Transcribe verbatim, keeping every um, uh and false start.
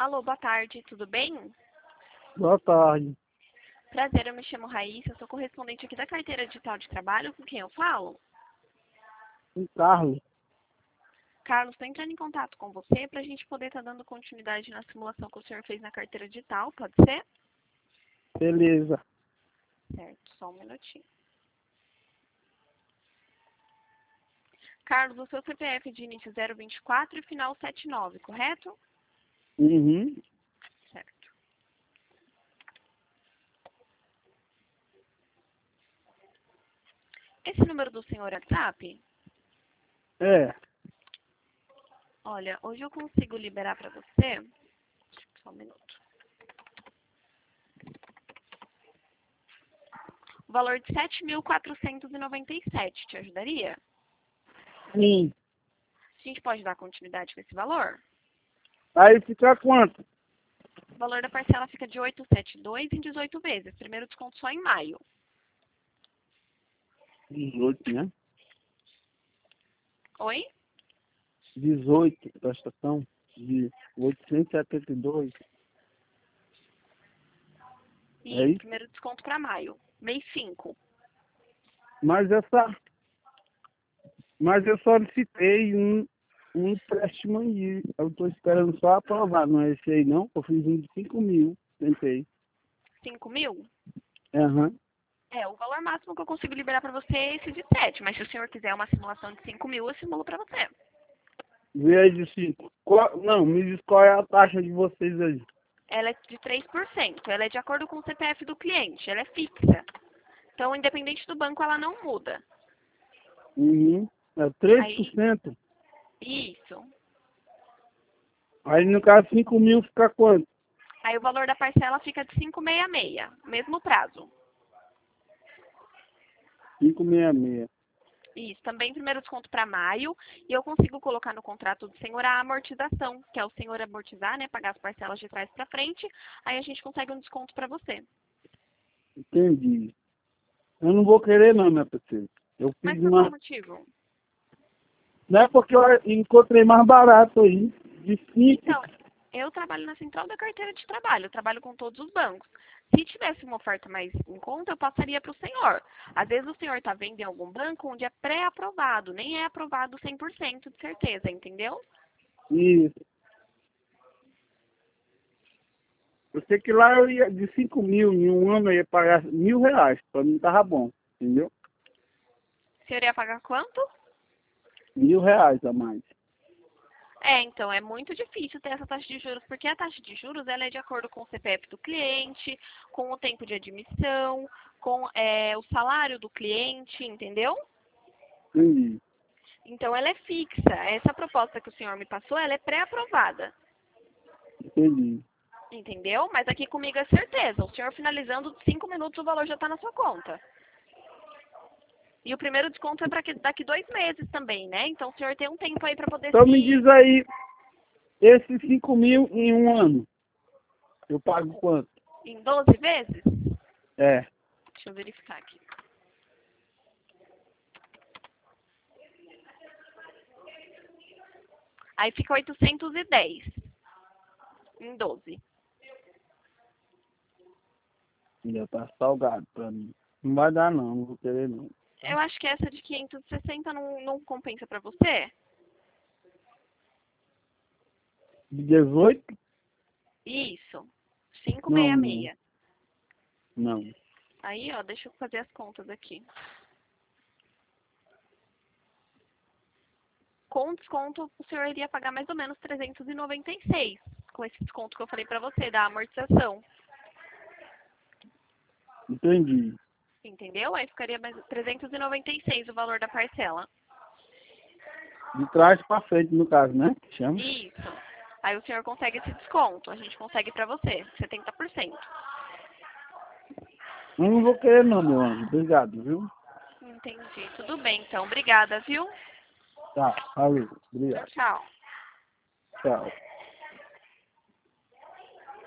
Alô, boa tarde, tudo bem? Boa tarde. Prazer, eu me chamo Raíssa, sou correspondente aqui da carteira digital de trabalho, com quem eu falo? Um Carlos. Carlos, estou entrando em contato com você para a gente poder estar dando continuidade na simulação que o senhor fez na carteira digital, pode ser? Beleza. Certo, só um minutinho. Carlos, o seu C P F de início zero vinte e quatro e final setenta e nove, correto? Uhum. Certo. Esse número do senhor é WhatsApp? É. Olha, hoje eu consigo liberar para você. Só um minuto. O valor de sete mil quatrocentos e noventa e sete, te ajudaria? Sim. A gente pode dar continuidade com esse valor? Aí fica quanto? O valor da parcela fica de oitocentos e setenta e dois em dezoito vezes. Primeiro desconto só em maio. dezoito, né? Oi? dezoito, prestação de oitocentos e setenta e dois. E É isso? primeiro desconto para maio. Mês cinco. Mas essa... Mas eu solicitei um, um empréstimo aí. Eu tô esperando só aprovar. Não é esse aí, não? Eu fiz um de cinco mil. Tentei. cinco mil? Aham. É, o valor máximo que eu consigo liberar para você é esse de sete. Mas se o senhor quiser uma simulação de cinco mil, eu simulo para você. Vê aí de cinco. Qual... Não, me diz qual é a taxa de vocês aí. Ela é de três por cento. Ela é de acordo com o C P F do cliente. Ela é fixa. Então, independente do banco, ela não muda. Uhum. É três por Aí, cento. isso. Aí no caso cinco mil fica quanto? Aí o valor da parcela fica de quinhentos e sessenta e seis, mesmo prazo. quinhentos e sessenta e seis. Isso, também primeiro desconto para maio, e eu consigo colocar no contrato do senhor a amortização, que é o senhor amortizar, né, pagar as parcelas de trás para frente, aí a gente consegue um desconto para você. Entendi. Eu não vou querer não, minha parceira. Eu Mas fiz por qual uma... motivo? Não é porque eu encontrei mais barato aí. De cinco. Então, eu trabalho na central da carteira de trabalho, eu trabalho com todos os bancos. Se tivesse uma oferta mais em conta, eu passaria para o senhor. Às vezes o senhor está vendo em algum banco onde é pré-aprovado, nem é aprovado cem por cento de certeza, entendeu? Isso. Eu sei que lá eu ia de cinco mil, em um ano eu ia pagar mil reais. Pra mim tava bom. Entendeu? O senhor ia pagar quanto? Mil reais a mais. É, então, é muito difícil ter essa taxa de juros, porque a taxa de juros ela é de acordo com o C P F do cliente, com o tempo de admissão, com é, o salário do cliente, entendeu? Entendi. Então, ela é fixa. Essa proposta que o senhor me passou, ela é pré-aprovada, Entendi. entendeu? Mas aqui comigo é certeza. O senhor finalizando cinco minutos, o valor já está na sua conta. E o primeiro desconto é para daqui dois meses também, né? Então, o senhor tem um tempo aí para poder Então me se... diz aí, esses cinco mil em um ano, eu pago quanto? Em doze vezes? É. Deixa eu verificar aqui. Aí fica oitocentos e dez em doze. Já tá salgado pra mim. Não vai dar não, não vou querer não. Eu acho que essa de quinhentos e sessenta não, não compensa para você. De dezoito? Isso. quinhentos e Não, sessenta e não. seis. Não. Aí, ó, deixa eu fazer as contas aqui. Com desconto, o senhor iria pagar mais ou menos trezentos e noventa e seis. Com esse desconto que eu falei para você, da amortização. Entendi. Entendeu? Aí ficaria mais trezentos e noventa e seis o valor da parcela. De trás pra frente, no caso, né? Chama. Isso. Aí o senhor consegue esse desconto. A gente consegue para você, setenta por cento. Eu não vou querer não, meu anjo. Obrigado, viu? Entendi. Tudo bem, então. Obrigada, viu? Tá, valeu. Tchau, Obrigado. tchau. Tchau.